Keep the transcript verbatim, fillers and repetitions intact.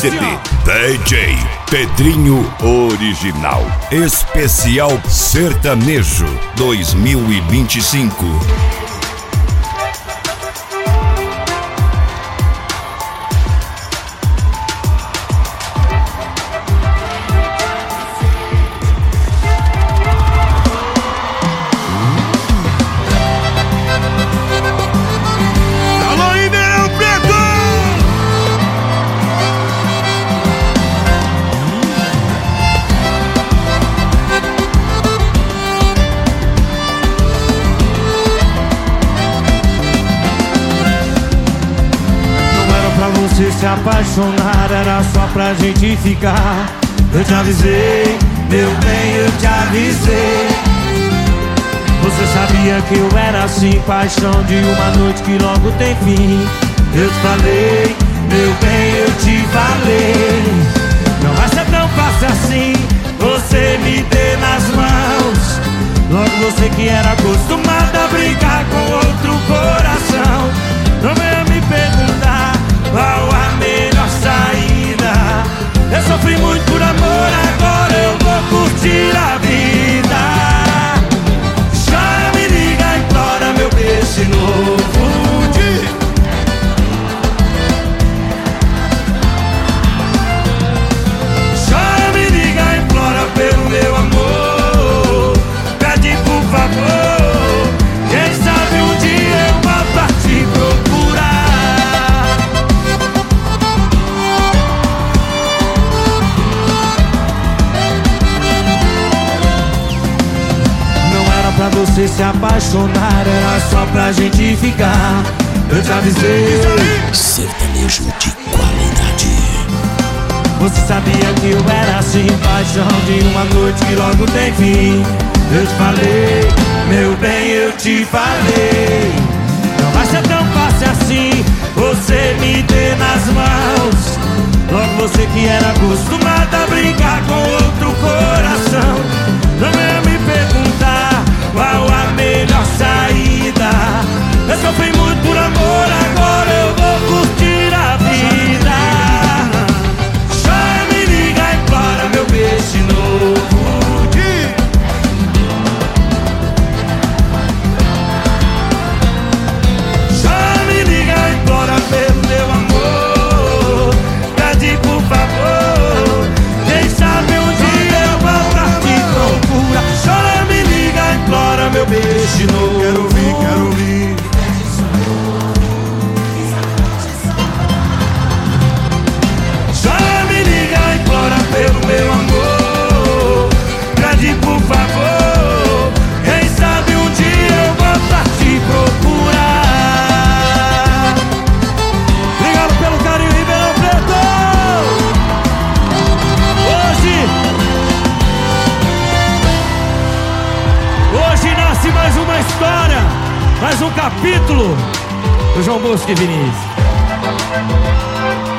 C D D J Pedrinho Original Especial Sertanejo dois mil e vinte e cinco. Você se apaixonar era só pra gente ficar. Eu te avisei, meu bem, eu te avisei. Você sabia que eu era assim, paixão de uma noite que logo tem fim. Eu te falei, meu bem, eu te falei. Não vai ser tão fácil assim, você me dê nas mãos. Logo você que era acostumada a brincar com outro coração. Não venha me perguntar qual a melhor saída. Eu sofri muito por amor, agora eu vou curtir a vida. Chora, me liga, implora meu beijo novo. Chora, me liga, implora pelo meu amor. Pede por favor, quem sabe um dia eu volto a te procurar. Pra você se apaixonar, era só pra gente ficar. Eu te avisei. Sertanejo de qualidade. Você sabia que eu era assim, paixão de uma noite que logo tem fim. Eu te falei, meu bem, eu te falei. Não vai ser tão fácil assim, você me dê nas mãos. Logo você que era acostumada a brincar com outro coração. Não venha me perguntar qual a melhor saída. Eu sofri muito por amor, agora eu vou curtir a vida. Chora, me liga, implora meu beijo novo. Chora, me liga, implora pelo meu amor. Pede por favor, quem sabe um dia eu volto a te procurar. Chora, me liga, implora meu beijo novo. Quero ouvir, quero ouvir. Chora, me liga, implora pelo meu amor. Pede por favor, quem sabe um dia eu volto a te procurar. Obrigado pelo carinho, Ribeirão Preto. Hoje Hoje nasce mais uma história, mais um capítulo do João Bosco e Vinícius.